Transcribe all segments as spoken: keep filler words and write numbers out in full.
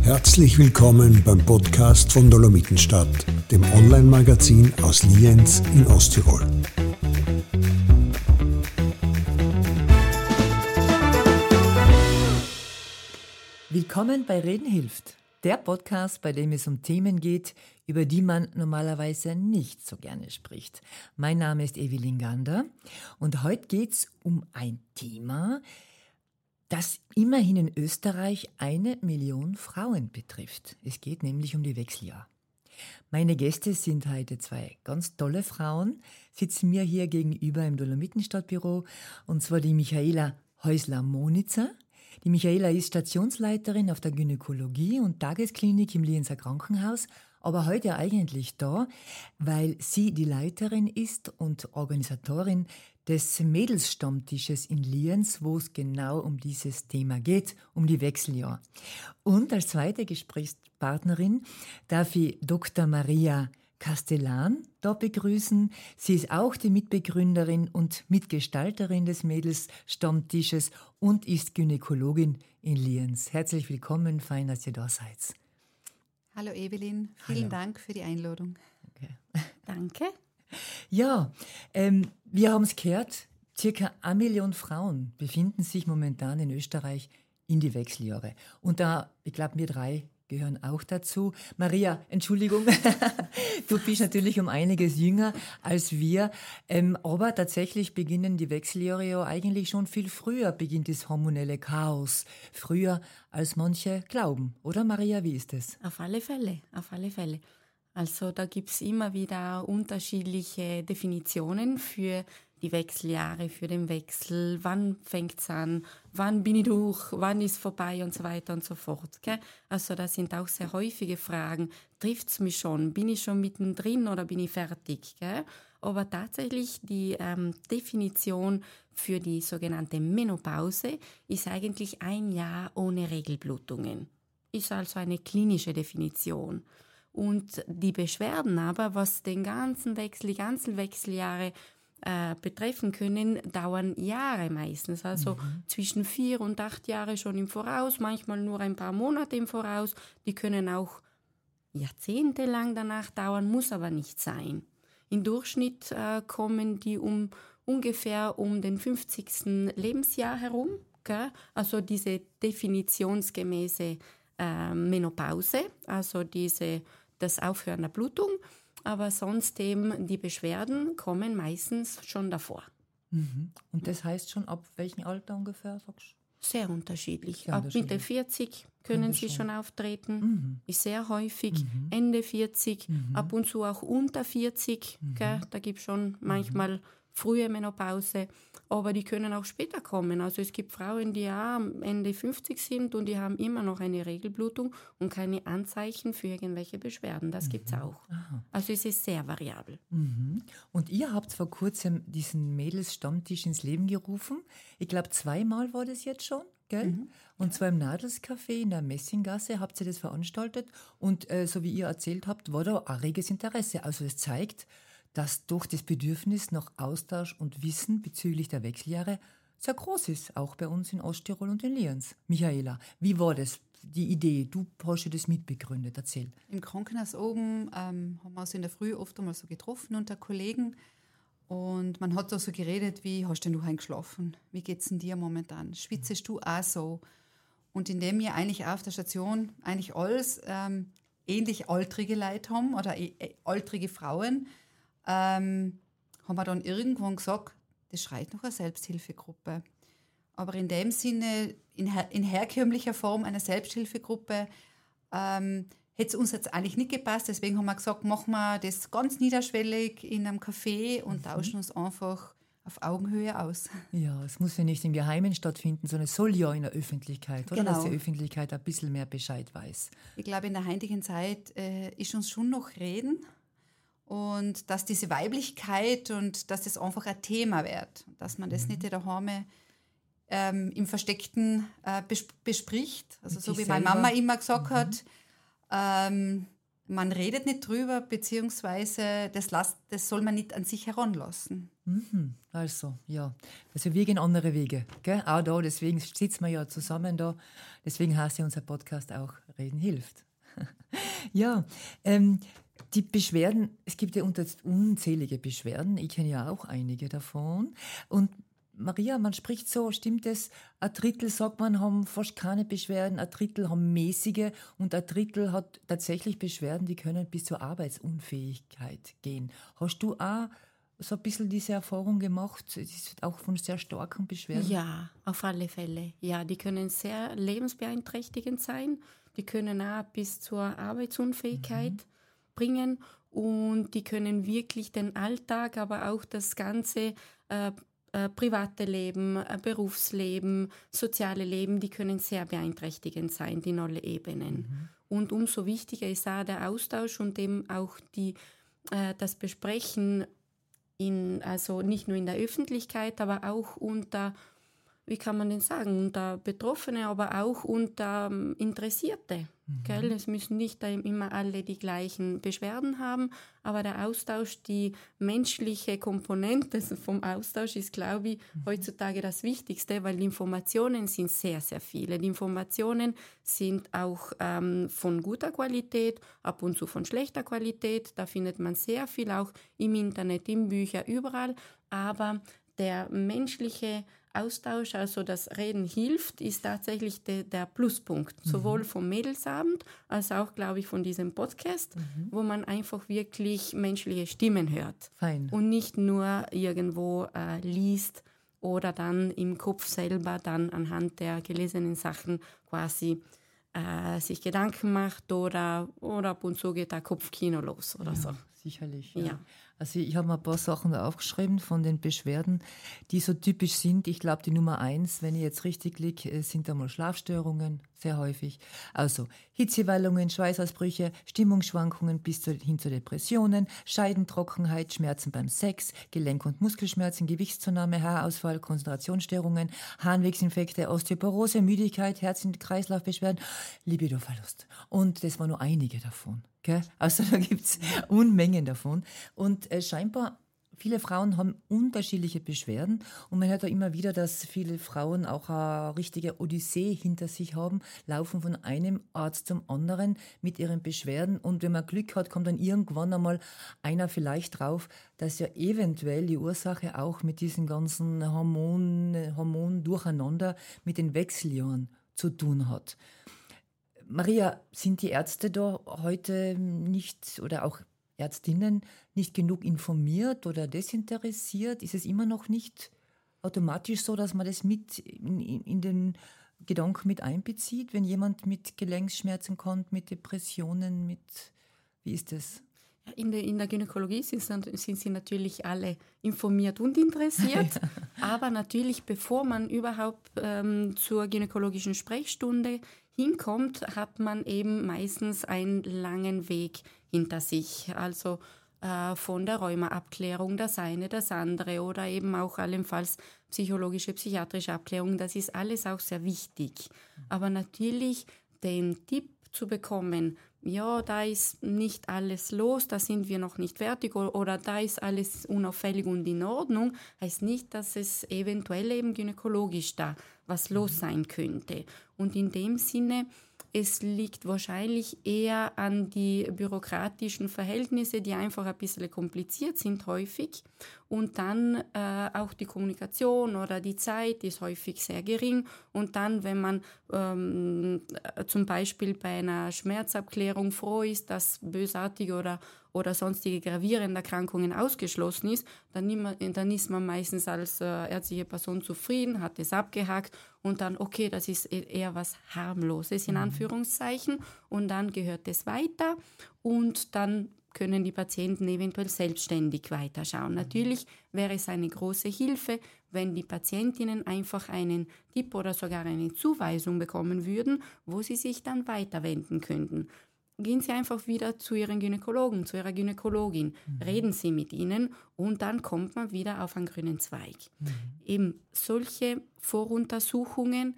Herzlich willkommen beim Podcast von Dolomitenstadt, dem Online-Magazin aus Lienz in Osttirol. Willkommen bei Reden hilft, der Podcast, bei dem es um Themen geht, über die man normalerweise nicht so gerne spricht. Mein Name ist Evelyn Gander und heute geht es um ein Thema, das immerhin in Österreich eine Million Frauen betrifft. Es geht nämlich um die Wechseljahr. Meine Gäste sind heute zwei ganz tolle Frauen, sitzen mir hier gegenüber im Dolomitenstadtbüro, und zwar die Michaela Häusler-Monitzer. Die Michaela ist Stationsleiterin auf der Gynäkologie und Tagesklinik im Lienzer Krankenhaus, aber heute eigentlich da, weil sie die Leiterin ist und Organisatorin des Mädelsstammtisches in Lienz, wo es genau um dieses Thema geht, um die Wechseljahr. Und als zweite Gesprächspartnerin darf ich Doktor Maria Castellan da begrüßen. Sie ist auch die Mitbegründerin und Mitgestalterin des Mädelsstammtisches und ist Gynäkologin in Lienz. Herzlich willkommen, fein, dass ihr da seid. Hallo Evelyn, vielen Hallo. Dank für die Einladung. Okay. Danke. Ja, ähm, wir haben es gehört, circa eine Million Frauen befinden sich momentan in Österreich in die Wechseljahre. Und da, ich glaube, wir drei gehören auch dazu. Maria, Entschuldigung, du bist natürlich um einiges jünger als wir, ähm, aber tatsächlich beginnen die Wechseljahre ja eigentlich schon viel früher, beginnt das hormonelle Chaos, früher als manche glauben. Oder Maria, wie ist es? Auf alle Fälle, auf alle Fälle. Also da gibt es immer wieder unterschiedliche Definitionen für die Wechseljahre, für den Wechsel, wann fängt es an, wann bin ich durch, wann ist vorbei und so weiter und so fort. Gell? Also das sind auch sehr häufige Fragen. Trifft es mich schon? Bin ich schon mittendrin oder bin ich fertig? Gell? Aber tatsächlich die ähm, Definition für die sogenannte Menopause ist eigentlich ein Jahr ohne Regelblutungen. Ist also eine klinische Definition. Und die Beschwerden aber, was den ganzen Wechsel, die ganzen Wechseljahre äh, betreffen können, dauern Jahre meistens. Also mhm. zwischen vier und acht Jahre schon im Voraus, manchmal nur ein paar Monate im Voraus. Die können auch jahrzehntelang danach dauern, muss aber nicht sein. Im Durchschnitt äh, kommen die um ungefähr um den fünfzigsten Lebensjahr herum. Gell? Also diese definitionsgemäße äh, Menopause, also diese das Aufhören der Blutung, aber sonst eben die Beschwerden kommen meistens schon davor. Mhm. Und das heißt schon ab welchem Alter ungefähr, sagst du? Sehr unterschiedlich. Sehr ab unterschiedlich. Mitte vierzig können Könnte sie schon. schon auftreten, Mhm. ist sehr häufig. Mhm. Ende vierzig, Mhm. ab und zu auch unter vierzig. Mhm. Gell? Da gibt es schon manchmal frühe Menopause, aber die können auch später kommen. Also es gibt Frauen, die ja Ende fünfzig sind und die haben immer noch eine Regelblutung und keine Anzeichen für irgendwelche Beschwerden. Das mhm. gibt es auch. Aha. Also es ist sehr variabel. Mhm. Und ihr habt vor kurzem diesen Mädelsstammtisch ins Leben gerufen. Ich glaube, zweimal war das jetzt schon, gell? Mhm. Und zwar im Nadelscafé in der Messinggasse habt ihr das veranstaltet. Und äh, so wie ihr erzählt habt, war da ein reges Interesse. Also es zeigt, dass doch das Bedürfnis nach Austausch und Wissen bezüglich der Wechseljahre sehr groß ist, auch bei uns in Osttirol und in Lienz. Michaela, wie war das, die Idee? Du hast ja das mitbegründet, erzähl. Im Krankenhaus oben ähm, haben wir uns in der Früh oft einmal so getroffen unter Kollegen und man hat da so geredet, wie hast denn du heim geschlafen? Wie geht's denn dir momentan? Schwitzest du auch so? Und indem wir eigentlich auch auf der Station eigentlich alles ähm, ähnlich altrige Leute haben oder äh, altrige Frauen, Ähm, haben wir dann irgendwann gesagt, das schreit nach einer Selbsthilfegruppe. Aber in dem Sinne, in, her- in herkömmlicher Form einer Selbsthilfegruppe, ähm, hätte es uns jetzt eigentlich nicht gepasst. Deswegen haben wir gesagt, machen wir das ganz niederschwellig in einem Café und mhm. tauschen uns einfach auf Augenhöhe aus. Ja, es muss ja nicht im Geheimen stattfinden, sondern es soll ja in der Öffentlichkeit, oder? Genau. Dass die Öffentlichkeit ein bisschen mehr Bescheid weiß. Ich glaube, in der heutigen Zeit äh, ist uns schon noch Reden. Und dass diese Weiblichkeit und dass das einfach ein Thema wird, dass man das mhm. nicht daheim ähm, im Versteckten äh, bes- bespricht. Also Mit so sich wie meine selber. Mama immer gesagt Mhm. hat, ähm, man redet nicht drüber, beziehungsweise das, lasst, das soll man nicht an sich heranlassen. Mhm. Also, ja. Also wir gehen andere Wege. Gell? Auch da, deswegen sitzen wir ja zusammen da. Deswegen heißt ja unser Podcast auch Reden hilft. Ja, ähm, die Beschwerden, es gibt ja unzählige Beschwerden. Ich kenne ja auch einige davon. Und Maria, man spricht so, stimmt es, ein Drittel, sagt man, haben fast keine Beschwerden, ein Drittel haben mäßige und ein Drittel hat tatsächlich Beschwerden, die können bis zur Arbeitsunfähigkeit gehen. Hast du auch so ein bisschen diese Erfahrung gemacht, auch von sehr starken Beschwerden? Ja, auf alle Fälle. Ja, die können sehr lebensbeeinträchtigend sein, die können auch bis zur Arbeitsunfähigkeit mhm. bringen und die können wirklich den Alltag, aber auch das ganze äh, Äh, private Leben, äh, Berufsleben, soziale Leben, die können sehr beeinträchtigend sein, in alle Ebenen. Mhm. Und umso wichtiger ist auch der Austausch und eben auch die, äh, das Besprechen, in, also nicht nur in der Öffentlichkeit, aber auch unter, wie kann man denn sagen, unter Betroffene, aber auch unter ähm, Interessierte. Mhm. Gell? Es müssen nicht immer alle die gleichen Beschwerden haben, aber der Austausch, die menschliche Komponente vom Austausch ist, glaube ich, mhm. heutzutage das Wichtigste, weil die Informationen sind sehr, sehr viele. Die Informationen sind auch ähm, von guter Qualität, ab und zu von schlechter Qualität. Da findet man sehr viel auch im Internet, in Büchern, überall. Aber der menschliche Austausch, also das Reden hilft, ist tatsächlich de, der Pluspunkt, mhm. sowohl vom Mädelsabend als auch, glaube ich, von diesem Podcast, mhm. wo man einfach wirklich menschliche Stimmen hört. Fein. Und nicht nur irgendwo äh, liest oder dann im Kopf selber dann anhand der gelesenen Sachen quasi äh, sich Gedanken macht oder, oder ab und zu geht der Kopfkino los oder ja, so. Sicherlich, ja. ja. Also ich habe mir ein paar Sachen da aufgeschrieben von den Beschwerden, die so typisch sind. Ich glaube, die Nummer eins, wenn ich jetzt richtig liege, sind einmal Schlafstörungen, sehr häufig. Also Hitzewallungen, Schweißausbrüche, Stimmungsschwankungen bis zu, hin zu Depressionen, Scheidentrockenheit, Schmerzen beim Sex, Gelenk- und Muskelschmerzen, Gewichtszunahme, Haarausfall, Konzentrationsstörungen, Harnwegsinfekte, Osteoporose, Müdigkeit, Herz- und Kreislaufbeschwerden, Libidoverlust. Und das waren nur einige davon. Okay? Also da gibt es Unmengen davon. Und äh, scheinbar, viele Frauen haben unterschiedliche Beschwerden. Und man hört ja immer wieder, dass viele Frauen auch eine richtige Odyssee hinter sich haben, laufen von einem Arzt zum anderen mit ihren Beschwerden. Und wenn man Glück hat, kommt dann irgendwann einmal einer vielleicht drauf, dass ja eventuell die Ursache auch mit diesen ganzen Hormon, Hormon durcheinander mit den Wechseljahren zu tun hat. Maria, sind die Ärzte da heute nicht oder auch Ärztinnen nicht genug informiert oder desinteressiert? Ist es immer noch nicht automatisch so, dass man das mit in, in den Gedanken mit einbezieht, wenn jemand mit Gelenkschmerzen kommt, mit Depressionen, mit wie ist das? In der, in der Gynäkologie sind, sind sie natürlich alle informiert und interessiert, aber natürlich, bevor man überhaupt ähm, zur gynäkologischen Sprechstunde hinkommt, hat man eben meistens einen langen Weg hinter sich. Also äh, von der Rheuma-Abklärung, das eine, das andere oder eben auch allenfalls psychologische, psychiatrische Abklärung. Das ist alles auch sehr wichtig. Aber natürlich den Tipp zu bekommen, ja, da ist nicht alles los, da sind wir noch nicht fertig oder, oder da ist alles unauffällig und in Ordnung, heißt nicht, dass es eventuell eben gynäkologisch da was los sein könnte. Und in dem Sinne, es liegt wahrscheinlich eher an die bürokratischen Verhältnisse, die einfach ein bisschen kompliziert sind häufig. Und dann äh, auch die Kommunikation oder die Zeit ist häufig sehr gering. Und dann, wenn man ähm, zum Beispiel bei einer Schmerzabklärung froh ist, dass bösartige oder, oder sonstige gravierende Erkrankungen ausgeschlossen ist, dann, man, dann ist man meistens als äh, ärztliche Person zufrieden, hat es abgehakt und dann, okay, das ist eher was Harmloses in Anführungszeichen. Und dann gehört es weiter und dann können die Patienten eventuell selbstständig weiterschauen. Natürlich wäre es eine große Hilfe, wenn die Patientinnen einfach einen Tipp oder sogar eine Zuweisung bekommen würden, wo sie sich dann weiterwenden könnten. Gehen Sie einfach wieder zu Ihren Gynäkologen, zu Ihrer Gynäkologin, mhm. reden Sie mit ihnen und dann kommt man wieder auf einen grünen Zweig. Mhm. Eben solche Voruntersuchungen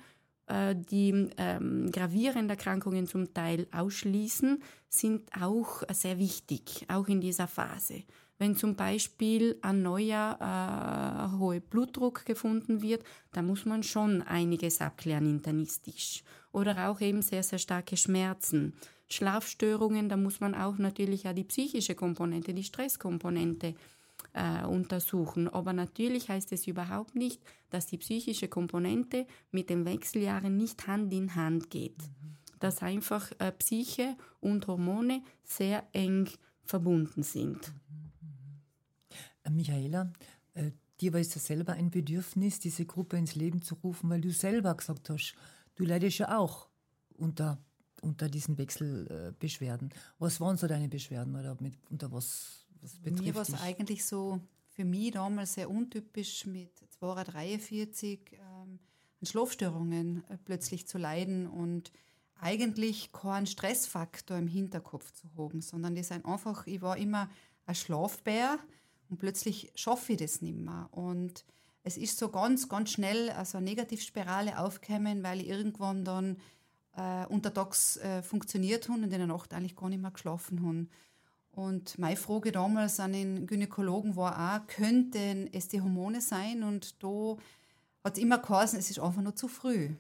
äh, die ähm, gravierende Erkrankungen zum Teil ausschließen, sind auch äh, sehr wichtig, auch in dieser Phase. Wenn zum Beispiel ein neuer äh, hoher Blutdruck gefunden wird, da muss man schon einiges abklären internistisch. Oder auch eben sehr, sehr starke Schmerzen. Schlafstörungen, da muss man auch natürlich auch die psychische Komponente, die Stresskomponente äh, untersuchen. Aber natürlich heißt es überhaupt nicht, dass die psychische Komponente mit den Wechseljahren nicht Hand in Hand geht. Mhm. Dass einfach äh, Psyche und Hormone sehr eng verbunden sind. Michaela, äh, dir war es ja selber ein Bedürfnis, diese Gruppe ins Leben zu rufen, weil du selber gesagt hast, du leidest ja auch unter, unter diesen Wechselbeschwerden. Was waren so deine Beschwerden oder mit, unter was, was betrifft Mir war es dich? eigentlich so für mich damals sehr untypisch, mit zwei dreiundvierzig ähm, an Schlafstörungen äh, plötzlich zu leiden und eigentlich keinen Stressfaktor im Hinterkopf zu haben, sondern die sind einfach, ich war immer ein Schlafbär. Und plötzlich schaffe ich das nicht mehr. Und es ist so ganz, ganz schnell also eine Negativspirale aufgekommen, weil ich irgendwann dann äh, untertags äh, funktioniert habe und in der Nacht eigentlich gar nicht mehr geschlafen habe. Und meine Frage damals an den Gynäkologen war auch, könnten es die Hormone sein? Und da hat es immer geheißen, es ist einfach nur zu früh.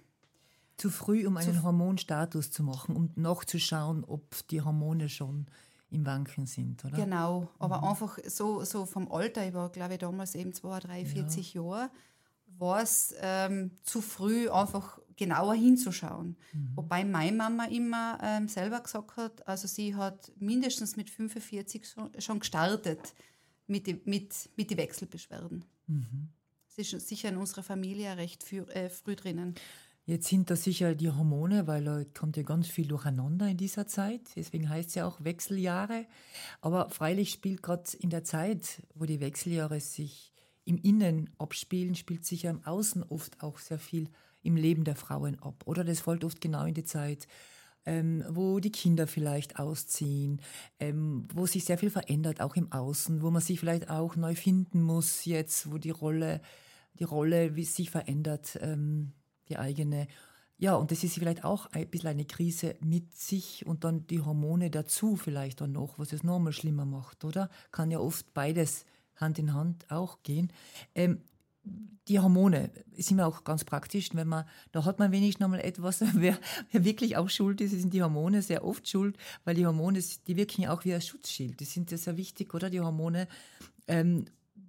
Zu früh, um einen Hormonstatus zu machen, um nachzuschauen, ob die Hormone schon im Wanken sind, oder? Genau, aber mhm. einfach so, so vom Alter, ich war glaube ich damals eben zwei, dreiundvierzig ja. Jahre, war es ähm, zu früh einfach genauer hinzuschauen. Mhm. Wobei meine Mama immer ähm, selber gesagt hat, also sie hat mindestens mit fünfundvierzig schon, schon gestartet mit den mit, mit die Wechselbeschwerden. Mhm. Das ist sicher in unserer Familie recht früh, äh, früh drinnen. Jetzt sind da sicher die Hormone, weil da kommt ja ganz viel durcheinander in dieser Zeit. Deswegen heißt es ja auch Wechseljahre. Aber freilich spielt gerade in der Zeit, wo die Wechseljahre sich im Innen abspielen, spielt sich ja im Außen oft auch sehr viel im Leben der Frauen ab. Oder das fällt oft genau in die Zeit, ähm, wo die Kinder vielleicht ausziehen, ähm, wo sich sehr viel verändert, auch im Außen, wo man sich vielleicht auch neu finden muss jetzt, wo die Rolle, die Rolle wie sich verändert, ähm, die eigene. Ja, und das ist vielleicht auch ein bisschen eine Krise mit sich und dann die Hormone dazu vielleicht dann noch, was es nochmal schlimmer macht, oder? Kann ja oft beides Hand in Hand auch gehen. Ähm, die Hormone sind ja auch ganz praktisch, wenn man, da hat man wenigstens nochmal etwas, wer, wer wirklich auch schuld ist, sind die Hormone sehr oft schuld, weil die Hormone, die wirken ja auch wie ein Schutzschild. Die sind ja sehr wichtig, oder? Die Hormone. Ähm,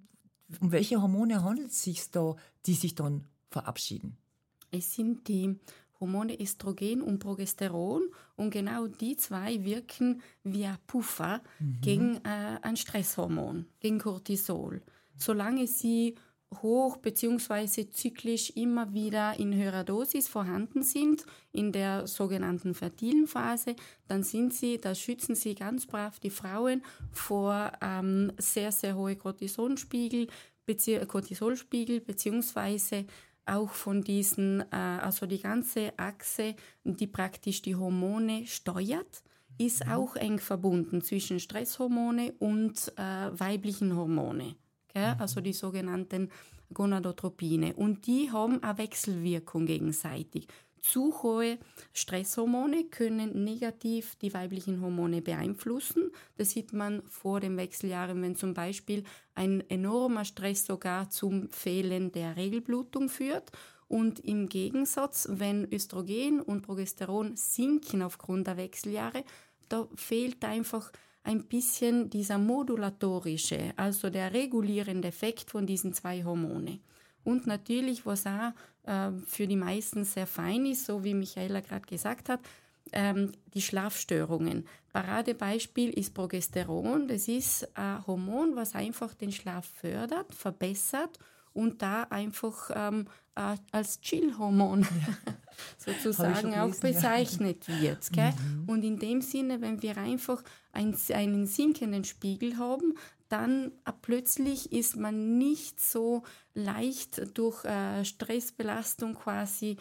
um welche Hormone handelt es sich da, die sich dann verabschieden? Es sind die Hormone Östrogen und Progesteron und genau die zwei wirken wie ein Puffer mhm. gegen äh, ein Stresshormon, gegen Cortisol. Solange sie hoch bzw. zyklisch immer wieder in höherer Dosis vorhanden sind, in der sogenannten fertilen Phase, dann sind sie, da schützen sie ganz brav die Frauen vor ähm, sehr, sehr hohen Cortisolspiegel, bezieh- Cortisolspiegel beziehungsweise auch von diesen, äh, also die ganze Achse, die praktisch die Hormone steuert, ist mhm. auch eng verbunden zwischen Stresshormone und äh, weiblichen Hormone, gell? Mhm. Also die sogenannten Gonadotropine. Und die haben eine Wechselwirkung gegenseitig. Zu hohe Stresshormone können negativ die weiblichen Hormone beeinflussen. Das sieht man vor den Wechseljahren, wenn zum Beispiel ein enormer Stress sogar zum Fehlen der Regelblutung führt. Und im Gegensatz, wenn Östrogen und Progesteron sinken aufgrund der Wechseljahre, da fehlt einfach ein bisschen dieser modulatorische, also der regulierende Effekt von diesen zwei Hormone. Und natürlich, was auch äh, für die meisten sehr fein ist, so wie Michaela gerade gesagt hat, ähm, die Schlafstörungen. Paradebeispiel ist Progesteron. Das ist ein Hormon, was einfach den Schlaf fördert, verbessert und da einfach ähm, äh, als Chill-Hormon ja. sozusagen auch gelesen, bezeichnet ja. wird. Gell? Mhm. Und in dem Sinne, wenn wir einfach ein, einen sinkenden Spiegel haben, dann äh, plötzlich ist man nicht so leicht durch äh, Stressbelastung quasi,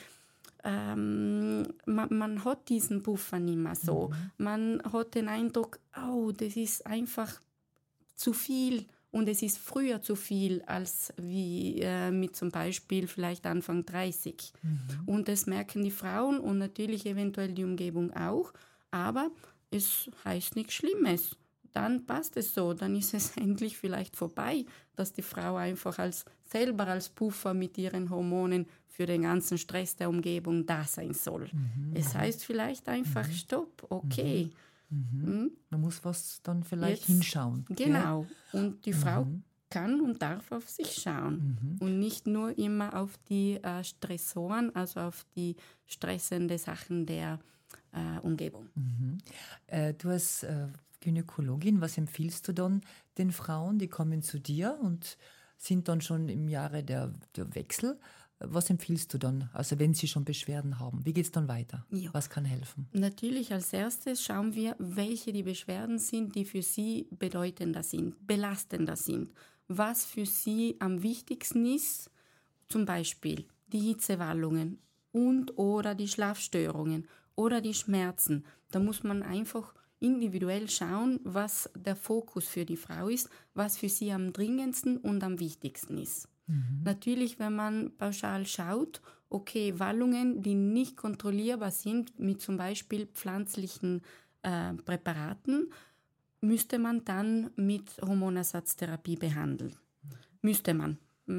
ähm, man, man hat diesen Puffer nicht mehr so. Mhm. Man hat den Eindruck, oh, das ist einfach zu viel und es ist früher zu viel als wie äh, mit zum Beispiel vielleicht Anfang dreißig. Mhm. Und das merken die Frauen und natürlich eventuell die Umgebung auch, aber es heißt nichts Schlimmes. Dann passt es so, dann ist es endlich vielleicht vorbei, dass die Frau einfach als selber als Puffer mit ihren Hormonen für den ganzen Stress der Umgebung da sein soll. Mhm. Es heißt vielleicht einfach mhm. Stopp, okay. Mhm. Mhm. Man muss was dann vielleicht Jetzt, hinschauen. Genau. Gell? Und die mhm. Frau kann und darf auf sich schauen mhm. und nicht nur immer auf die äh, Stressoren, also auf die stressenden Sachen der äh, Umgebung. Mhm. Äh, du als äh, Gynäkologin, was empfiehlst du dann den Frauen, die kommen zu dir und sind dann schon im Jahre der, der Wechsel? Was empfiehlst du dann, also wenn sie schon Beschwerden haben? Wie geht es dann weiter? Ja. Was kann helfen? Natürlich als erstes schauen wir, welche die Beschwerden sind, die für sie bedeutender sind, belastender sind. Was für sie am wichtigsten ist, zum Beispiel die Hitzewallungen und oder die Schlafstörungen oder die Schmerzen. Da muss man einfach individuell schauen, was der Fokus für die Frau ist, was für sie am dringendsten und am wichtigsten ist. Mhm. Natürlich, wenn man pauschal schaut, okay, Wallungen, die nicht kontrollierbar sind, mit zum Beispiel pflanzlichen äh, Präparaten, müsste man dann mit Hormonersatztherapie behandeln. Mhm. Müsste man.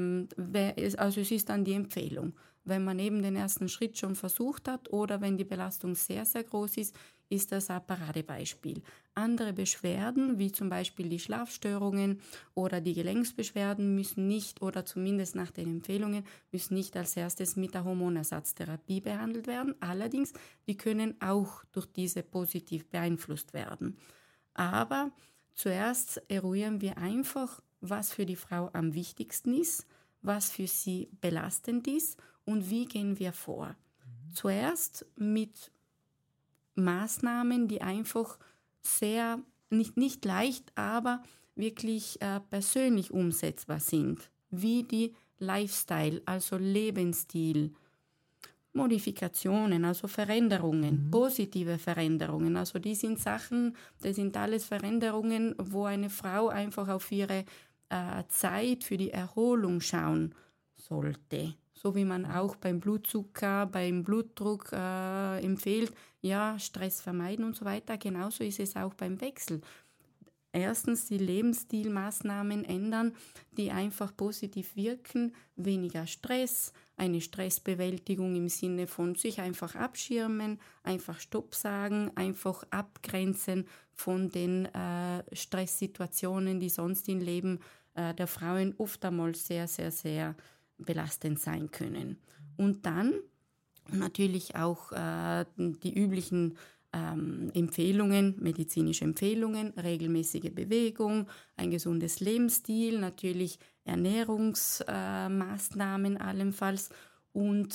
Also es ist dann die Empfehlung. Wenn man eben den ersten Schritt schon versucht hat oder wenn die Belastung sehr, sehr groß ist, ist das ein Paradebeispiel. Andere Beschwerden, wie zum Beispiel die Schlafstörungen oder die Gelenksbeschwerden, müssen nicht, oder zumindest nach den Empfehlungen, müssen nicht als erstes mit der Hormonersatztherapie behandelt werden. Allerdings, die können auch durch diese positiv beeinflusst werden. Aber zuerst eruieren wir einfach, was für die Frau am wichtigsten ist, was für sie belastend ist und wie gehen wir vor. Mhm. Zuerst mit Maßnahmen, die einfach sehr, nicht, nicht leicht, aber wirklich äh, persönlich umsetzbar sind, wie die Lifestyle, also Lebensstil, Modifikationen, also Veränderungen, mhm. positive Veränderungen. Also die sind Sachen, das sind alles Veränderungen, wo eine Frau einfach auf ihre äh, Zeit für die Erholung schauen sollte. So wie man auch beim Blutzucker, beim Blutdruck äh, empfiehlt, ja, Stress vermeiden und so weiter. Genauso ist es auch beim Wechsel. Erstens die Lebensstilmaßnahmen ändern, die einfach positiv wirken, weniger Stress, eine Stressbewältigung im Sinne von sich einfach abschirmen, einfach Stopp sagen, einfach abgrenzen von den äh, Stresssituationen, die sonst im Leben äh, der Frauen oft einmal sehr, sehr, sehr belastend sein können. Und dann natürlich auch äh, die üblichen ähm, Empfehlungen, medizinische Empfehlungen, regelmäßige Bewegung, ein gesundes Lebensstil, natürlich Ernährungsmaßnahmen äh, allenfalls und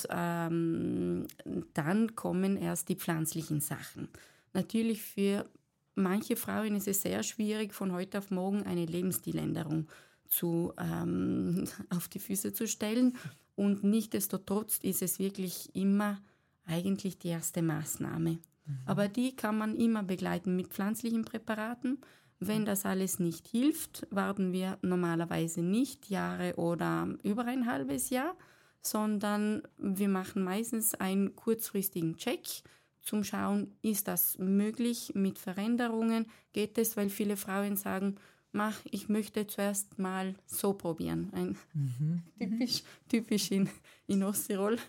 ähm, dann kommen erst die pflanzlichen Sachen. Natürlich für manche Frauen ist es sehr schwierig, von heute auf morgen eine Lebensstiländerung zu, ähm, auf die Füße zu stellen. Und nichtsdestotrotz ist es wirklich immer eigentlich die erste Maßnahme. Mhm. Aber die kann man immer begleiten mit pflanzlichen Präparaten. Wenn das alles nicht hilft, warten wir normalerweise nicht Jahre oder über ein halbes Jahr, sondern wir machen meistens einen kurzfristigen Check zum Schauen, ist das möglich mit Veränderungen, geht es, weil viele Frauen sagen, mach, ich möchte zuerst mal so probieren. Ein mhm. typisch, typisch in, in Osttirol.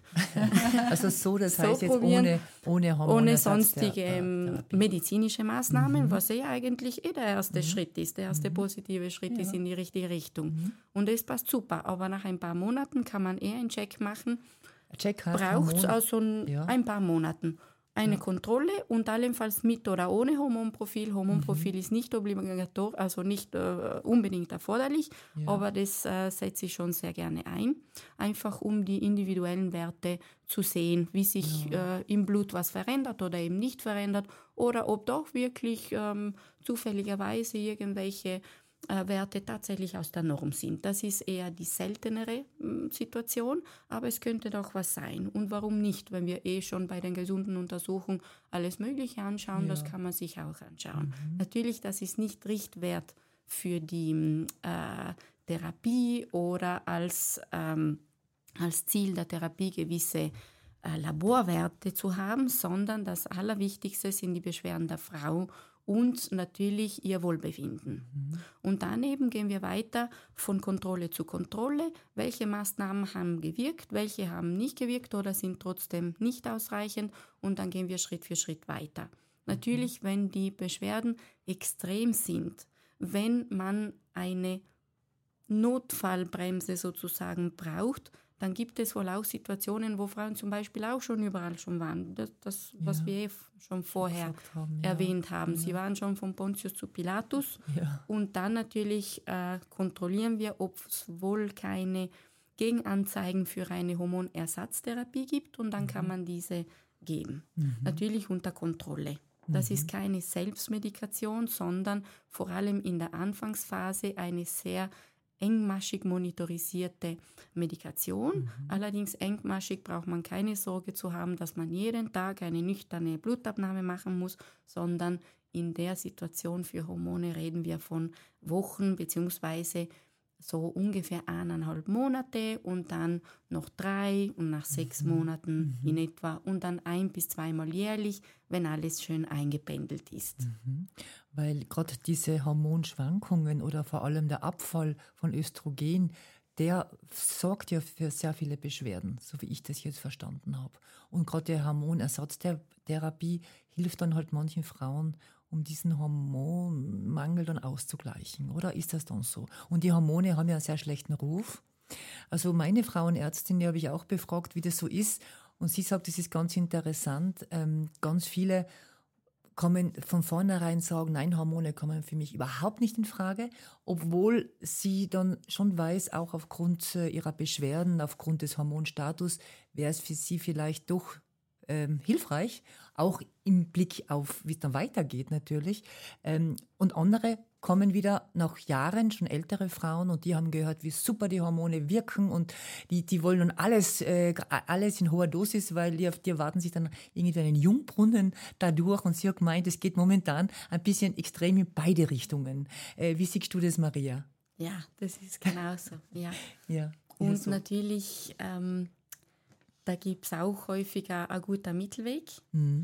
Also so, das so heißt jetzt ohne, ohne Hormone. Ohne sonstige ähm, medizinische Maßnahmen, mhm. was ja eigentlich eh der erste mhm. Schritt ist. Der erste mhm. positive Schritt ja. ist in die richtige Richtung. Mhm. Und das passt super. Aber nach ein paar Monaten kann man eher einen Check machen. Check braucht es also ein, ja. ein paar Monaten. Eine ja. Kontrolle und allenfalls mit oder ohne Hormonprofil. Hormonprofil mhm. ist nicht obligatorisch, also nicht äh, unbedingt erforderlich, ja. aber das äh, setze ich schon sehr gerne ein. Einfach um die individuellen Werte zu sehen, wie sich ja. äh, im Blut was verändert oder eben nicht verändert oder ob doch wirklich ähm, zufälligerweise irgendwelche äh, Werte tatsächlich aus der Norm sind. Das ist eher die seltenere äh, Situation, aber es könnte doch was sein. Und warum nicht, wenn wir eh schon bei den gesunden Untersuchungen alles Mögliche anschauen, ja. das kann man sich auch anschauen. Mhm. Natürlich, das ist nicht Richtwert für die äh, Therapie oder als, ähm, als Ziel der Therapie gewisse äh, Laborwerte zu haben, sondern das Allerwichtigste sind die Beschwerden der Frau und natürlich ihr Wohlbefinden. Mhm. Und daneben gehen wir weiter von Kontrolle zu Kontrolle. Welche Maßnahmen haben gewirkt, welche haben nicht gewirkt oder sind trotzdem nicht ausreichend, und dann gehen wir Schritt für Schritt weiter. Mhm. Natürlich, wenn die Beschwerden extrem sind, wenn man eine Notfallbremse sozusagen braucht, dann gibt es wohl auch Situationen, wo Frauen zum Beispiel auch schon überall schon waren. Das, das was ja. wir schon vorher haben, ja. erwähnt haben. Ja. Sie waren schon von Pontius zu Pilatus. Ja. Und dann natürlich äh, kontrollieren wir, ob es wohl keine Gegenanzeigen für eine Hormonersatztherapie gibt. Und dann mhm. kann man diese geben. Mhm. Natürlich unter Kontrolle. Das mhm. ist keine Selbstmedikation, sondern vor allem in der Anfangsphase eine sehr engmaschig monitorisierte Medikation. Mhm. Allerdings engmaschig braucht man keine Sorge zu haben, dass man jeden Tag eine nüchterne Blutabnahme machen muss, sondern in der Situation für Hormone reden wir von Wochen beziehungsweise so ungefähr eineinhalb Monate und dann noch drei und nach sechs mhm. Monaten mhm. in etwa und dann ein- bis zweimal jährlich, wenn alles schön eingependelt ist. Mhm. Weil gerade diese Hormonschwankungen oder vor allem der Abfall von Östrogen, der sorgt ja für sehr viele Beschwerden, so wie ich das jetzt verstanden habe. Und gerade die Hormonersatztherapie hilft dann halt manchen Frauen, um diesen Hormonmangel dann auszugleichen, oder ist das dann so? Und die Hormone haben ja einen sehr schlechten Ruf. Also meine Frauenärztin, die habe ich auch befragt, wie das so ist. Und sie sagt, das ist ganz interessant. Ähm, ganz viele kommen von vornherein sagen, nein, Hormone kommen für mich überhaupt nicht in Frage, obwohl sie dann schon weiß, auch aufgrund ihrer Beschwerden, aufgrund des Hormonstatus, wäre es für sie vielleicht doch ähm, hilfreich, auch im Blick auf, wie es dann weitergeht natürlich. Ähm, und andere kommen wieder nach Jahren, schon ältere Frauen, und die haben gehört, wie super die Hormone wirken, und die, die wollen nun alles, äh, alles in hoher Dosis, weil die, die erwarten sich dann irgendwie einen Jungbrunnen dadurch, und sie hat gemeint, es geht momentan ein bisschen extrem in beide Richtungen. Äh, wie siehst du das, Maria? Ja, das ist genauso, ja. ja und so. natürlich, ähm, da gibt es auch häufiger ein guter Mittelweg, mhm.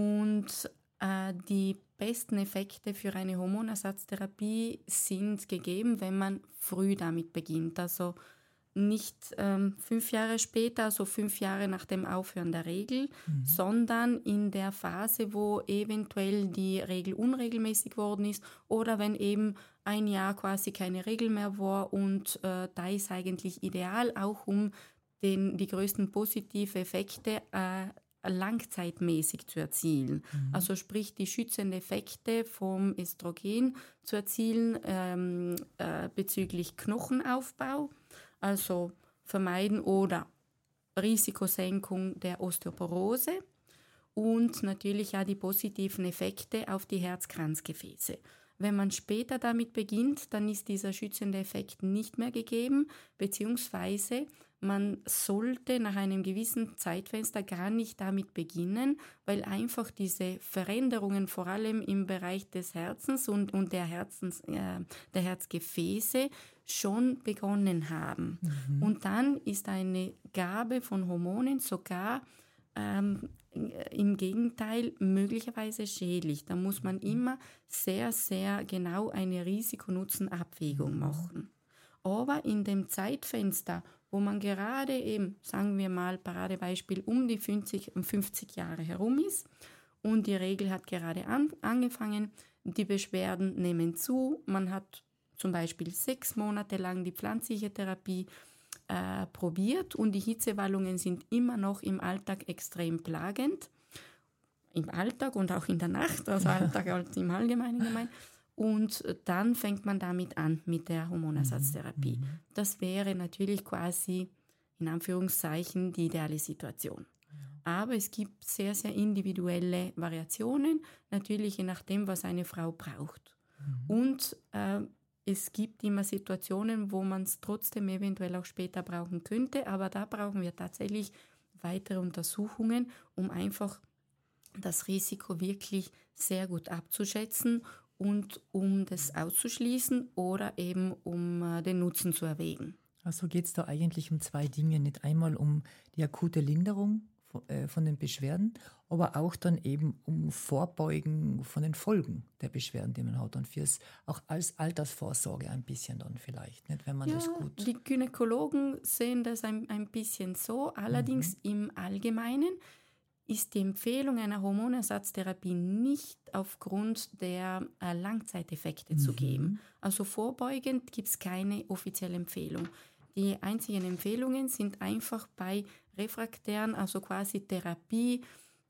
und äh, die besten Effekte für eine Hormonersatztherapie sind gegeben, wenn man früh damit beginnt. Also nicht ähm, fünf Jahre später, also fünf Jahre nach dem Aufhören der Regel, mhm. sondern in der Phase, wo eventuell die Regel unregelmäßig geworden ist oder wenn eben ein Jahr quasi keine Regel mehr war, und äh, da ist eigentlich ideal, auch um den, die größten positive Effekte äh, langzeitmäßig zu erzielen. Mhm. Also sprich, die schützenden Effekte vom Östrogen zu erzielen ähm, äh, bezüglich Knochenaufbau, also vermeiden oder Risikosenkung der Osteoporose, und natürlich auch die positiven Effekte auf die Herzkranzgefäße. Wenn man später damit beginnt, dann ist dieser schützende Effekt nicht mehr gegeben, beziehungsweise man sollte nach einem gewissen Zeitfenster gar nicht damit beginnen, weil einfach diese Veränderungen vor allem im Bereich des Herzens und, und der, Herzens, äh, der Herzgefäße schon begonnen haben. Mhm. Und dann ist eine Gabe von Hormonen sogar ähm, im Gegenteil möglicherweise schädlich. Da muss man immer sehr, sehr genau eine Risiko-Nutzen-Abwägung machen. Aber in dem Zeitfenster, wo man gerade eben, sagen wir mal, Paradebeispiel, um die fünfzig, fünfzig Jahre herum ist und die Regel hat gerade an, angefangen, die Beschwerden nehmen zu, man hat zum Beispiel sechs Monate lang die pflanzliche Therapie äh, probiert und die Hitzewallungen sind immer noch im Alltag extrem plagend, im Alltag und auch in der Nacht, also Alltag als im Allgemeinen gemeint. Und dann fängt man damit an, mit der Hormonersatztherapie. Mhm. Das wäre natürlich quasi, in Anführungszeichen, die ideale Situation. Ja. Aber es gibt sehr, sehr individuelle Variationen, natürlich je nachdem, was eine Frau braucht. Mhm. Und äh, es gibt immer Situationen, wo man es trotzdem eventuell auch später brauchen könnte, aber da brauchen wir tatsächlich weitere Untersuchungen, um einfach das Risiko wirklich sehr gut abzuschätzen und um das auszuschließen oder eben um äh, den Nutzen zu erwägen. Also geht es da eigentlich um zwei Dinge. Nicht einmal um die akute Linderung von, äh, von den Beschwerden, aber auch dann eben um Vorbeugen von den Folgen der Beschwerden, die man hat. Und fürs auch als Altersvorsorge ein bisschen dann vielleicht, nicht, wenn man ja, das gut... Die Gynäkologen sehen das ein, ein bisschen so. Allerdings mhm. im Allgemeinen ist die Empfehlung einer Hormonersatztherapie nicht aufgrund der äh, Langzeiteffekte mhm. zu geben. Also vorbeugend gibt es keine offizielle Empfehlung. Die einzigen Empfehlungen sind einfach bei refraktären, also quasi Therapie,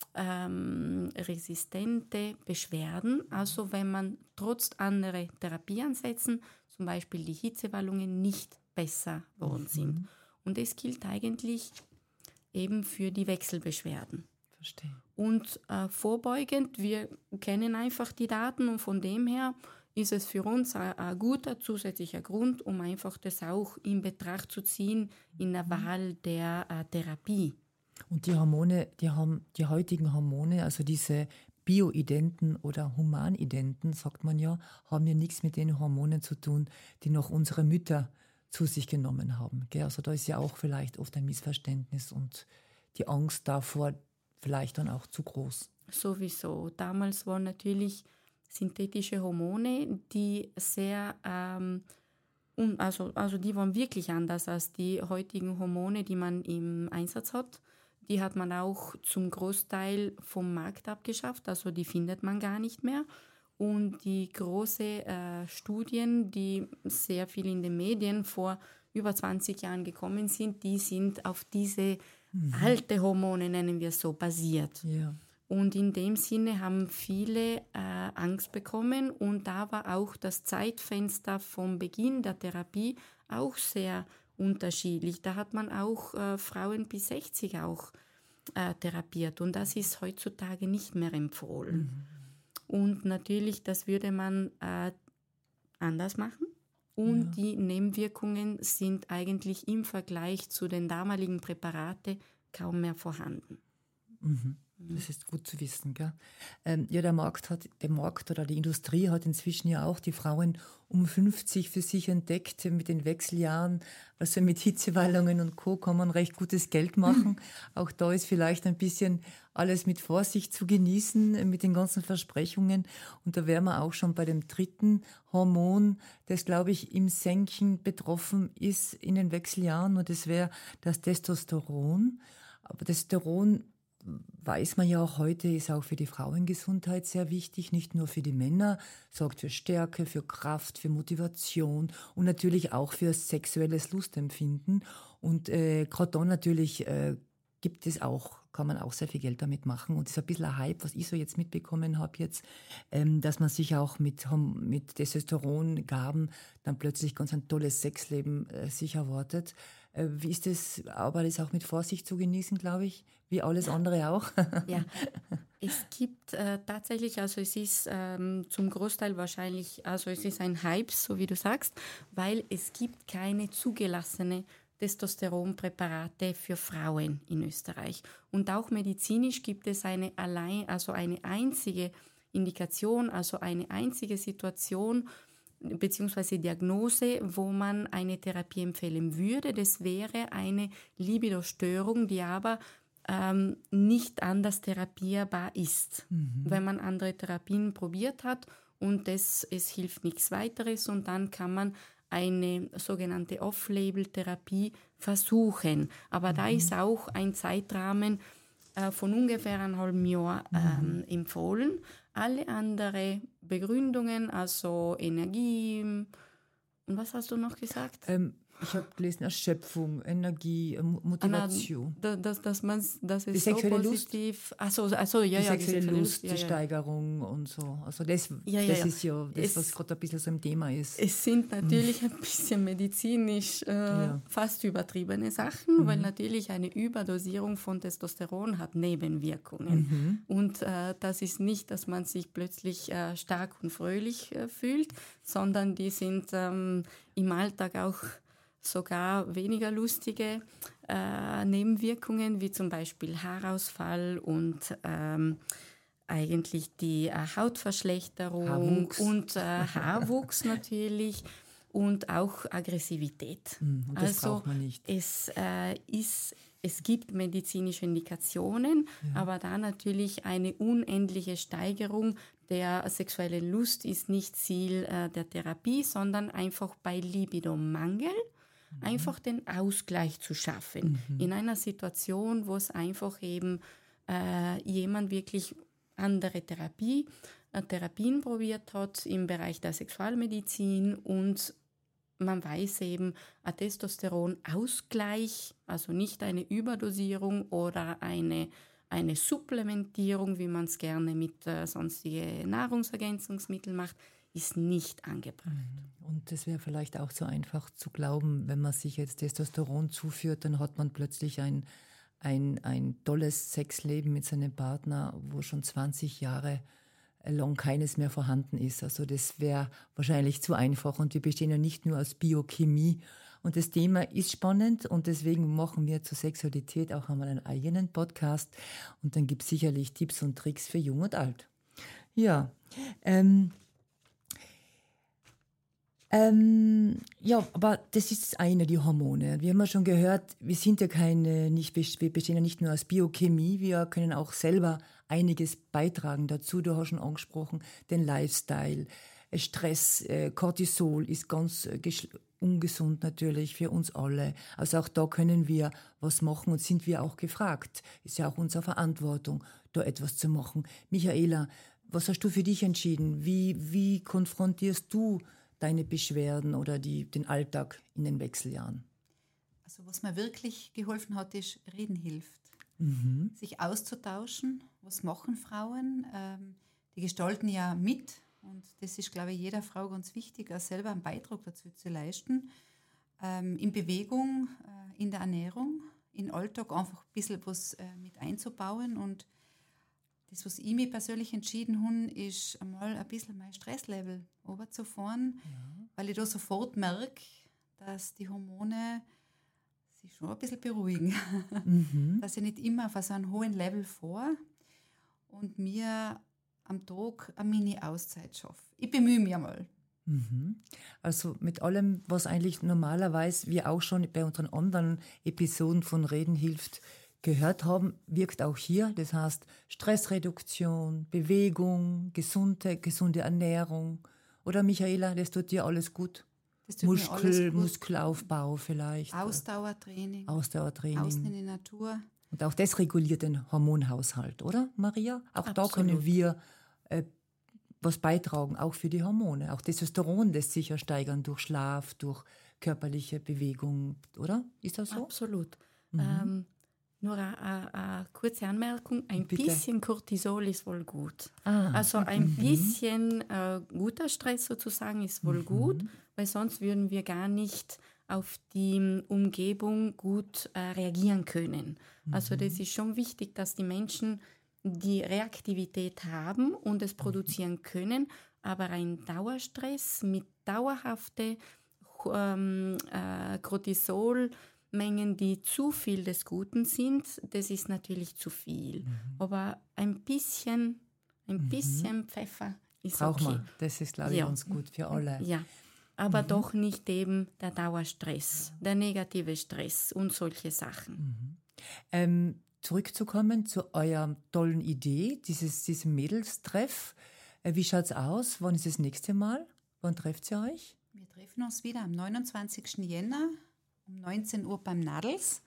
ähm, resistente Beschwerden. Also wenn man trotz anderer Therapieansätzen, zum Beispiel die Hitzewallungen, nicht besser worden mhm. sind. Und das gilt eigentlich eben für die Wechselbeschwerden. Verstehe. Und äh, vorbeugend, wir kennen einfach die Daten und von dem her ist es für uns ein, ein guter zusätzlicher Grund, um einfach das auch in Betracht zu ziehen in der Wahl der äh, Therapie. Und die Hormone, die haben die heutigen Hormone, also diese Bioidenten oder Humanidenten, sagt man ja, haben ja nichts mit den Hormonen zu tun, die noch unsere Mütter zu sich genommen haben. Gell? Also da ist ja auch vielleicht oft ein Missverständnis und die Angst davor vielleicht dann auch zu groß. Sowieso. Damals waren natürlich synthetische Hormone, die sehr, ähm, also, also die waren wirklich anders als die heutigen Hormone, die man im Einsatz hat. Die hat man auch zum Großteil vom Markt abgeschafft, also die findet man gar nicht mehr. Und die großen äh, Studien, die sehr viel in den Medien vor über zwanzig Jahren gekommen sind, die sind auf diese mhm. alte Hormone, nennen wir es so, basiert. Ja. Und in dem Sinne haben viele äh, Angst bekommen und da war auch das Zeitfenster vom Beginn der Therapie auch sehr unterschiedlich. Da hat man auch äh, Frauen bis sechzig auch äh, therapiert und das ist heutzutage nicht mehr empfohlen. Mhm. Und natürlich, das würde man äh, anders machen. Und ja. die Nebenwirkungen sind eigentlich im Vergleich zu den damaligen Präparaten kaum mehr vorhanden. Mhm. Das ist gut zu wissen, gell? Ähm, ja, der Markt hat, der Markt oder die Industrie hat inzwischen ja auch die Frauen um fünfzig für sich entdeckt mit den Wechseljahren. Also mit Hitzewallungen und Co. kann man recht gutes Geld machen. Auch da ist vielleicht ein bisschen alles mit Vorsicht zu genießen, mit den ganzen Versprechungen. Und da wären wir auch schon bei dem dritten Hormon, das, glaube ich, im Senken betroffen ist in den Wechseljahren. Und das wäre das Testosteron. Aber Testosteron, weiß man ja auch heute, ist auch für die Frauengesundheit sehr wichtig, nicht nur für die Männer, sorgt für Stärke, für Kraft, für Motivation und natürlich auch für sexuelles Lustempfinden. Und äh, gerade dann natürlich äh, gibt es auch, kann man auch sehr viel Geld damit machen. Und es ist ein bisschen ein Hype, was ich so jetzt mitbekommen habe jetzt, ähm, dass man sich auch mit, mit Testosterongaben dann plötzlich ganz ein tolles Sexleben äh, sich erwartet. Äh, wie ist das? Aber das ist auch mit Vorsicht zu genießen, glaube ich, wie alles andere auch. Ja, es gibt äh, tatsächlich, also es ist ähm, zum Großteil wahrscheinlich, also es ist ein Hype, so wie du sagst, weil es gibt keine zugelassene Testosteronpräparate für Frauen in Österreich. Und auch medizinisch gibt es eine allein, also eine einzige Indikation, also eine einzige Situation beziehungsweise Diagnose, wo man eine Therapie empfehlen würde. Das wäre eine Libido-Störung, die aber ähm, nicht anders therapierbar ist. Mhm. Wenn man andere Therapien probiert hat und das, es hilft nichts weiteres und dann kann man eine sogenannte Off-Label-Therapie versuchen. Aber mhm. da ist auch ein Zeitrahmen äh, von ungefähr einem halben Jahr ähm, mhm. empfohlen. Alle anderen Begründungen, also Energie, und was hast du noch gesagt? Ähm, ich habe gelesen, Erschöpfung, Energie, Motivation. Ah, dass, dass, man, dass es die sexuelle so positiv... Achso, also, ja, die ja, sexuelle die sexuelle Lust, Lust ja, die ja. Steigerung und so. Also das, ja, ja, das ja. ist ja das, es, was gerade ein bisschen so im Thema ist. Es sind natürlich ein bisschen medizinisch äh, ja. fast übertriebene Sachen, mhm. weil natürlich eine Überdosierung von Testosteron hat Nebenwirkungen. Mhm. Und äh, das ist nicht, dass man sich plötzlich äh, stark und fröhlich äh, fühlt, sondern die sind ähm, im Alltag auch sogar weniger lustige äh, Nebenwirkungen, wie zum Beispiel Haarausfall und ähm, eigentlich die äh, Hautverschlechterung Haarwuchs. und äh, Haarwuchs natürlich und auch Aggressivität. Mhm, und das also braucht man nicht. Es, äh, ist, es gibt medizinische Indikationen, Ja. aber da natürlich eine unendliche Steigerung der sexuellen Lust ist nicht Ziel äh, der Therapie, sondern einfach bei Libidomangel mhm. einfach den Ausgleich zu schaffen. Mhm. In einer Situation, wo es einfach eben äh, jemand wirklich andere Therapie, äh, Therapien probiert hat im Bereich der Sexualmedizin und man weiß eben, ein Testosteronausgleich, also nicht eine Überdosierung oder eine, eine Supplementierung, wie man es gerne mit äh, sonstigen Nahrungsergänzungsmitteln macht, ist nicht angebracht. Und das wäre vielleicht auch so einfach zu glauben, wenn man sich jetzt Testosteron zuführt, dann hat man plötzlich ein, ein, ein tolles Sexleben mit seinem Partner, wo schon zwanzig Jahre lang keines mehr vorhanden ist. Also das wäre wahrscheinlich zu einfach und wir bestehen ja nicht nur aus Biochemie und das Thema ist spannend und deswegen machen wir zur Sexualität auch einmal einen eigenen Podcast und dann gibt es sicherlich Tipps und Tricks für Jung und Alt. Ja, ähm, ähm, ja, aber das ist das eine, die Hormone. Wir haben ja schon gehört, wir sind ja keine, nicht, wir bestehen ja nicht nur aus Biochemie, wir können auch selber einiges beitragen dazu. Du hast schon angesprochen, den Lifestyle, Stress, äh, Cortisol ist ganz äh, ungesund natürlich für uns alle. Also auch da können wir was machen und sind wir auch gefragt. Ist ja auch unsere Verantwortung, da etwas zu machen. Michaela, was hast du für dich entschieden? Wie, wie konfrontierst du deine Beschwerden oder die, den Alltag in den Wechseljahren? Also was mir wirklich geholfen hat, ist Reden hilft. Mhm. Sich auszutauschen, was machen Frauen, ähm, die gestalten ja mit und das ist, glaube ich, jeder Frau ganz wichtig, auch selber einen Beitrag dazu zu leisten. Ähm, in Bewegung, äh, in der Ernährung, in den Alltag einfach ein bisschen was äh, mit einzubauen und das, was ich mir persönlich entschieden habe, ist einmal ein bisschen mein Stresslevel runterzufahren, ja. weil ich da sofort merke, dass die Hormone sich schon ein bisschen beruhigen. Mhm. Dass ich nicht immer auf so einem hohen Level vor und mir am Tag eine Mini-Auszeit schaffe. Ich bemühe mich einmal. Mhm. Also mit allem, was eigentlich normalerweise wir auch schon bei unseren anderen Episoden von Reden hilft, gehört haben, wirkt auch hier. Das heißt Stressreduktion, Bewegung, gesunde, gesunde Ernährung. Oder Michaela, das tut dir alles gut? Das tut Muskel, mir alles gut. Muskelaufbau vielleicht. Ausdauertraining. Ausdauertraining. Außen in die Natur. Und auch das reguliert den Hormonhaushalt, oder Maria? Auch Absolut. Da können wir äh, was beitragen, auch für die Hormone. Auch Testosteron lässt sich ja steigern durch Schlaf, durch körperliche Bewegung, oder? Ist das so? Absolut. Mhm. Ähm, Nur eine, eine kurze Anmerkung, ein Bitte. bisschen Cortisol ist wohl gut. Ah. Also ein Mhm. bisschen äh, guter Stress sozusagen ist wohl Mhm. gut, weil sonst würden wir gar nicht auf die Umgebung gut äh, reagieren können. Mhm. Also das ist schon wichtig, dass die Menschen die Reaktivität haben und es produzieren können, aber ein Dauerstress mit dauerhafte ähm, äh, Cortisol Mengen, die zu viel des Guten sind, das ist natürlich zu viel. Mhm. Aber ein bisschen, ein Mhm. bisschen Pfeffer ist Braucht okay. man. Das ist, glaube ich, Ja. ganz gut für alle. Ja, aber Mhm. doch nicht eben der Dauerstress, der negative Stress und solche Sachen. Mhm. Ähm, zurückzukommen zu eurer tollen Idee, dieses, diesem Mädelstreff. Äh, wie schaut es aus? Wann ist das nächste Mal? Wann trefft ihr euch? Wir treffen uns wieder am neunundzwanzigsten Jänner um neunzehn Uhr beim Nadels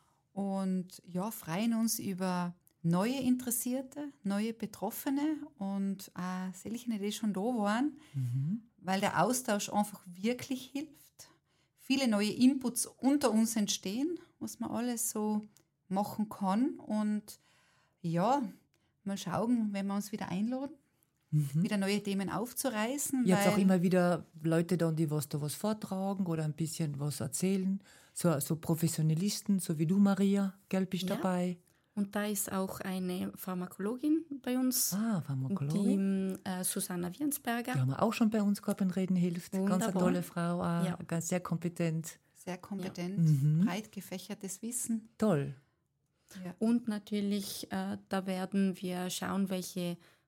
und ja, freuen uns über neue Interessierte, neue Betroffene und auch solche, die schon da waren, mhm. weil der Austausch einfach wirklich hilft. Viele neue Inputs unter uns entstehen, was man alles so machen kann und ja, mal schauen, wenn wir uns wieder einladen. Mhm. wieder neue Themen aufzureißen. Ihr habt auch immer wieder Leute dann, die was da was vortragen oder ein bisschen was erzählen. So, so Professionalisten, so wie du, Maria, gell, bist ja. dabei. Und da ist auch eine Pharmakologin bei uns. Ah, Pharmakologin. Die äh, Susanna Wiensberger. Die haben wir auch schon bei uns gehabt in Reden hilft. Wunderbar. Ganz eine tolle Frau, auch, ja. ganz sehr kompetent. Sehr kompetent, ja. mhm. breit gefächertes Wissen. Toll. Ja. Und natürlich, äh, da werden wir schauen, welche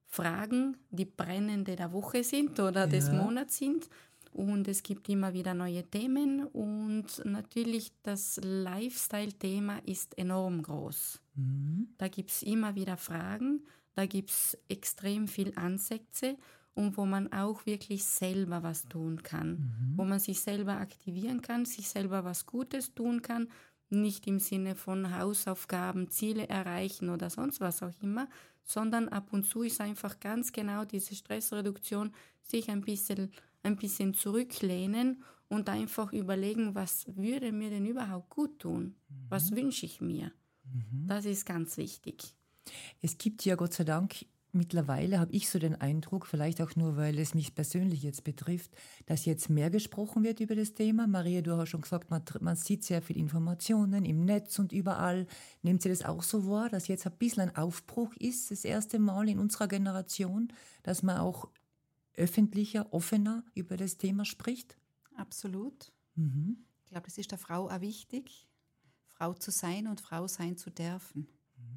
Fragen, die brennende der Woche sind oder ja. des Monats sind. Und es gibt immer wieder neue Themen und natürlich das Lifestyle-Thema ist enorm groß. Mhm. Da gibt es immer wieder Fragen, da gibt es extrem viel Ansätze und wo man auch wirklich selber was tun kann, mhm. wo man sich selber aktivieren kann, sich selber was Gutes tun kann, nicht im Sinne von Hausaufgaben, Ziele erreichen oder sonst was auch immer, sondern ab und zu ist einfach ganz genau diese Stressreduktion, sich ein bisschen, ein bisschen zurücklehnen und einfach überlegen, was würde mir denn überhaupt gut tun? Mhm. Was wünsche ich mir? Mhm. Das ist ganz wichtig. Es gibt ja Gott sei Dank mittlerweile, habe ich so den Eindruck, vielleicht auch nur, weil es mich persönlich jetzt betrifft, dass jetzt mehr gesprochen wird über das Thema. Maria, du hast schon gesagt, man, man sieht sehr viel Informationen im Netz und überall. Nehmt ihr das auch so wahr, dass jetzt ein bisschen ein Aufbruch ist, das erste Mal in unserer Generation, dass man auch öffentlicher, offener über das Thema spricht? Absolut. Mhm. Ich glaube, das ist der Frau auch wichtig, Frau zu sein und Frau sein zu dürfen.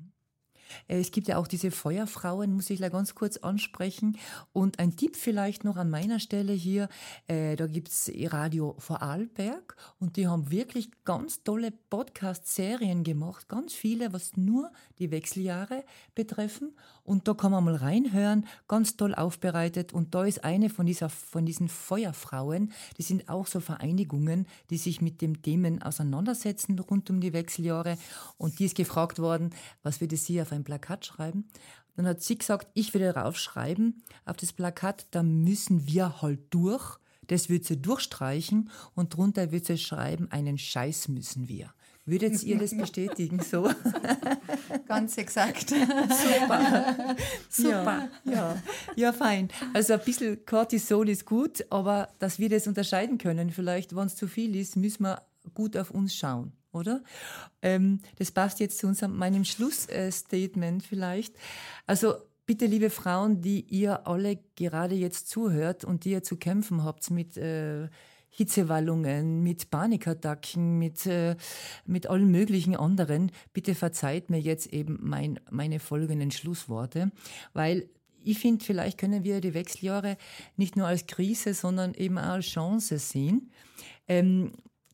Es gibt ja auch diese Feuerfrauen, muss ich da ganz kurz ansprechen. Und ein Tipp vielleicht noch an meiner Stelle hier, äh, da gibt es Radio Vorarlberg und die haben wirklich ganz tolle Podcast-Serien gemacht, ganz viele, was nur die Wechseljahre betreffen. Und da kann man mal reinhören, ganz toll aufbereitet. Und da ist eine von, dieser, von diesen Feuerfrauen, die sind auch so Vereinigungen, die sich mit den Themen auseinandersetzen rund um die Wechseljahre. Und die ist gefragt worden, was würde sie auf ein Plakat schreiben? Dann hat sie gesagt, ich würde darauf schreiben, auf das Plakat, da müssen wir halt durch. Das wird sie durchstreichen und drunter wird sie schreiben, einen Scheiß müssen wir. Würdet ihr das bestätigen so? Ganz exakt. Super. Super. Ja, ja. ja, fein. Also ein bisschen Cortisol ist gut, aber dass wir das unterscheiden können, vielleicht, wenn es zu viel ist, müssen wir gut auf uns schauen, oder? Ähm, das passt jetzt zu unserem, meinem Schlussstatement vielleicht. Also bitte, liebe Frauen, die ihr alle gerade jetzt zuhört und die ihr zu kämpfen habt mit äh, Hitzewallungen, mit Panikattacken, mit, äh, mit allen möglichen anderen, bitte verzeiht mir jetzt eben mein, meine folgenden Schlussworte, weil ich finde, vielleicht können wir die Wechseljahre nicht nur als Krise, sondern eben auch als Chance sehen, ähm,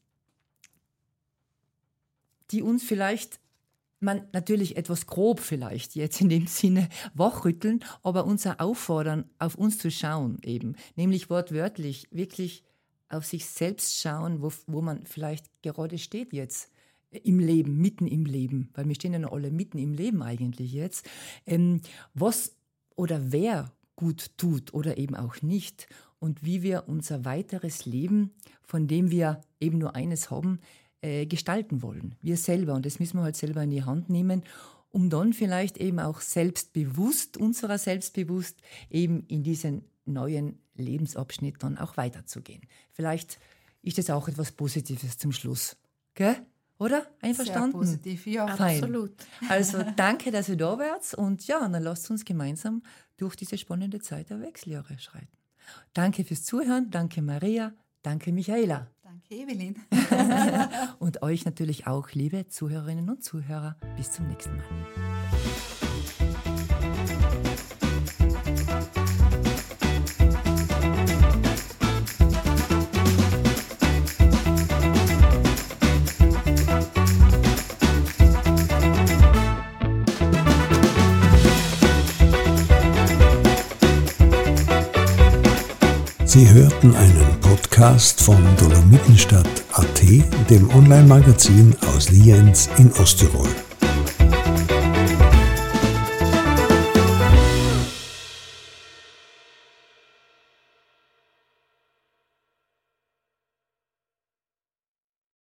die uns vielleicht, man natürlich etwas grob vielleicht jetzt in dem Sinne wachrütteln, aber uns auch auffordern, auf uns zu schauen eben, nämlich wortwörtlich wirklich auf sich selbst schauen, wo, wo man vielleicht gerade steht jetzt im Leben, mitten im Leben, weil wir stehen ja noch alle mitten im Leben eigentlich jetzt, ähm, was oder wer gut tut oder eben auch nicht und wie wir unser weiteres Leben, von dem wir eben nur eines haben, äh, gestalten wollen. Wir selber, und das müssen wir halt selber in die Hand nehmen, um dann vielleicht eben auch selbstbewusst, unserer selbstbewusst, eben in diesen neuen Lebensabschnitt dann auch weiterzugehen. Vielleicht ist das auch etwas Positives zum Schluss. Gell? Oder? Einverstanden? Sehr positiv, ja. Fein. Absolut. Also danke, dass ihr da wart und ja, dann lasst uns gemeinsam durch diese spannende Zeit der Wechseljahre schreiten. Danke fürs Zuhören, danke Maria, danke Michaela. Danke Evelyn. Und euch natürlich auch, liebe Zuhörerinnen und Zuhörer. Bis zum nächsten Mal. Sie hörten einen Podcast von Dolomitenstadt Punkt at, dem Online-Magazin aus Lienz in Osttirol.